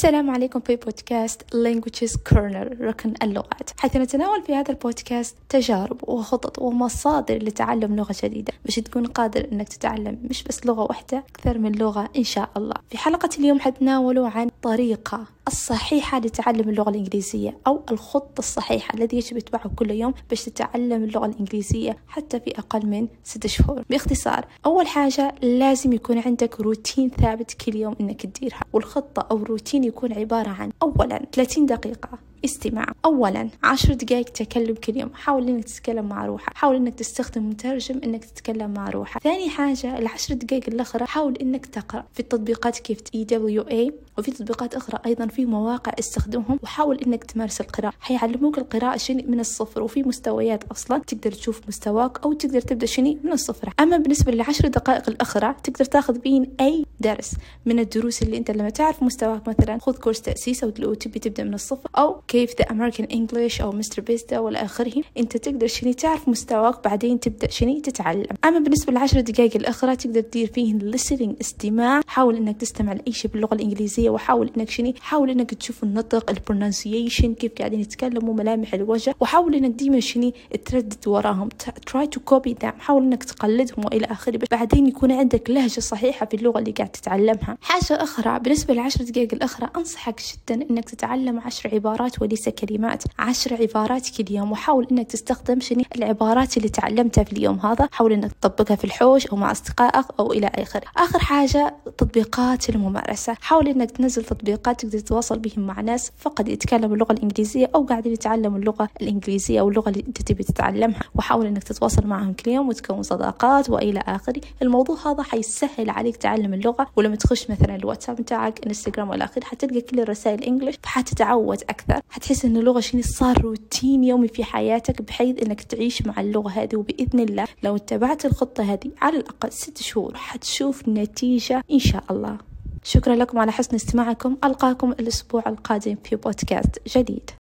السلام عليكم في بودكاست Languages Corner ركن اللغات، حيث نتناول في هذا البودكاست تجارب وخطط ومصادر لتعلم لغة جديدة باش تكون قادر انك تتعلم مش بس لغة واحدة، أكثر من لغة إن شاء الله. في حلقة اليوم حنتناول عن الطريقة الصحيحة لتعلم اللغة الإنجليزية أو الخطة الصحيحة الذي يجب اتباعه كل يوم باش تتعلم اللغة الإنجليزية حتى في أقل من 6 شهور. باختصار، أول حاجة لازم يكون عندك روتين ثابت كل يوم إنك تديرها، والخطة أو الروتين يكون عبارة عن أولا 30 دقيقة استماع، أولا 10 دقائق تكلم كل يوم، حاول إنك تتكلم مع روحك، حاول إنك تستخدم مترجم إنك تتكلم مع روحك. ثاني حاجة 10 دقائق الأخرى حاول إنك تقرأ في التطبيقات كيف EWA، وفي تطبيقات أخرى أيضا في مواقع استخدمهم، وحاول إنك تمارس القراءة. حيعلموك القراءة شيء من الصفر، وفي مستويات أصلا تقدر تشوف مستواك أو تقدر تبدأ شيء من الصفر. أما بالنسبة ل10 دقائق الأخرى تقدر تاخذ بين أي درس من الدروس اللي أنت لما تعرف مستواك، مثلا خذ كورس تأسيس أو لو تبي تبدأ من الصفر، أو كيف The American English أو مستر بيستا ولا آخره، أنت تقدر تعرف مستواك بعدين تبدأ تتعلم. أما بالنسبة ل10 دقائق الأخرى تقدر تدير فيه listening استماع، حاول إنك تستمع لأي شيء باللغة الإنجليزية، وحاول إنك حاول إنك تشوف النطق pronunciation كيف قاعدين يتكلموا، ملامح الوجه، وحاول إنك ديما تردد وراهم try to copy them، حاول إنك تقلدهم وإلى آخره، بعدين يكون عندك لهجة صحيحة في اللغة اللي قاعد تتعلمها. حاجة أخرى بالنسبة ل10 دقائق الأخرى، أنصحك جدا إنك تتعلم 10 عبارات وليس كلمات، 10 عبارات كل يوم، وحاول إنك تستخدم العبارات اللي تعلمتها في اليوم هذا، حاول إنك تطبقها في الحوش أو مع أصدقائك أو إلى آخره. آخر حاجة تطبيقات الممارسة، حاول إنك تنزل تطبيقات تقدر تتواصل بهم مع ناس فقط يتكلموا اللغة الإنجليزية أو قاعدين يتعلموا اللغة الإنجليزية أو اللغة اللي أنت تبي تتعلمها، وحاول إنك تتواصل معهم كل يوم وتكون صداقات وإلى آخره. الموضوع هذا حيسهل عليك تعلم اللغة، ولما تخش مثلا الواتساب بتاعك، انستغرام ولا آخره، حتلقى كل الرسائل إنجليش، فحتتعود أكثر، حتحس إن اللغة صار روتين يومي في حياتك، بحيث إنك تعيش مع اللغة هذه. وبإذن الله لو اتبعت الخطة هذه على الأقل 6 شهور حتشوف نتيجة إن شاء الله. شكرا لكم على حسن استماعكم، ألقاكم الأسبوع القادم في بودكاست جديد.